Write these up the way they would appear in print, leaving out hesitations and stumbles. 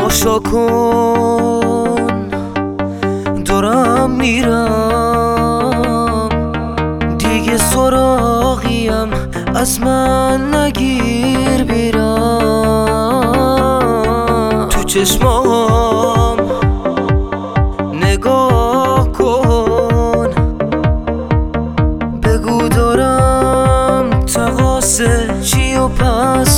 تماشا کن دارم میرم، دیگه سراغیم از من نگیر بیرم. تو چشمام نگاه کن، بگو دارم تقاصه چی و پس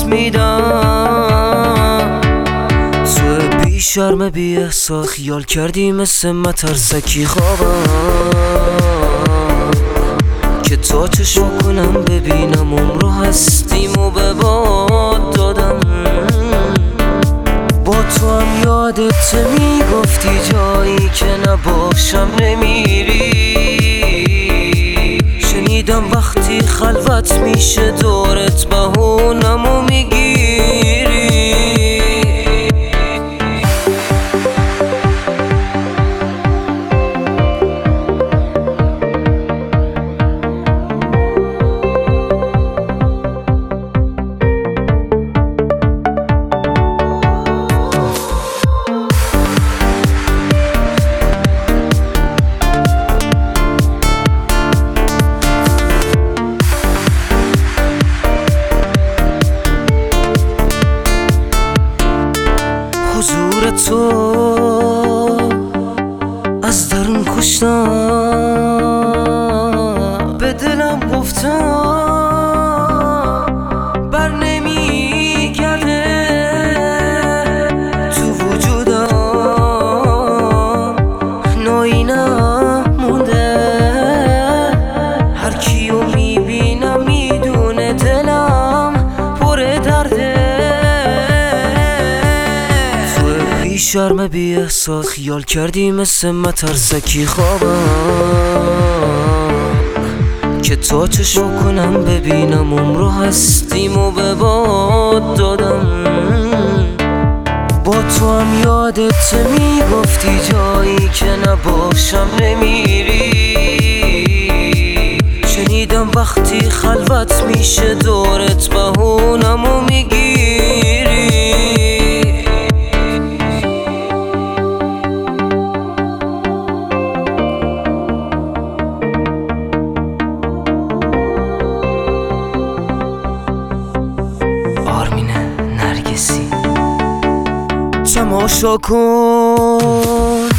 میدم. تو بی شرم بی احساس خیال کردی مثل مترسکی خوابم، که تا چشم کنم ببینم عمرو هستیم و به باد دادم. با تو هم یادت میگفتی جایی که نباشم نمیری. شنیدم وقتی خلوت میشه دورت بهونمو میگیری. حضور تو از درون کشتم، به دلم گفتم بر نمیگرده. تو وجودم نایی نمونده، هر کیو میبینم میدونه دلم پر درده. بی شرم بی احساس خیال کردی مثل مترسکی خوابم، که تا چشم کنم ببینم عمرو هستیم و به باد دادم. با تو هم یادت میگفتی جایی که نباشم نمیری. شنیدم وقتی خلوت میشه دورت بهونمو میگیری. تماشا کن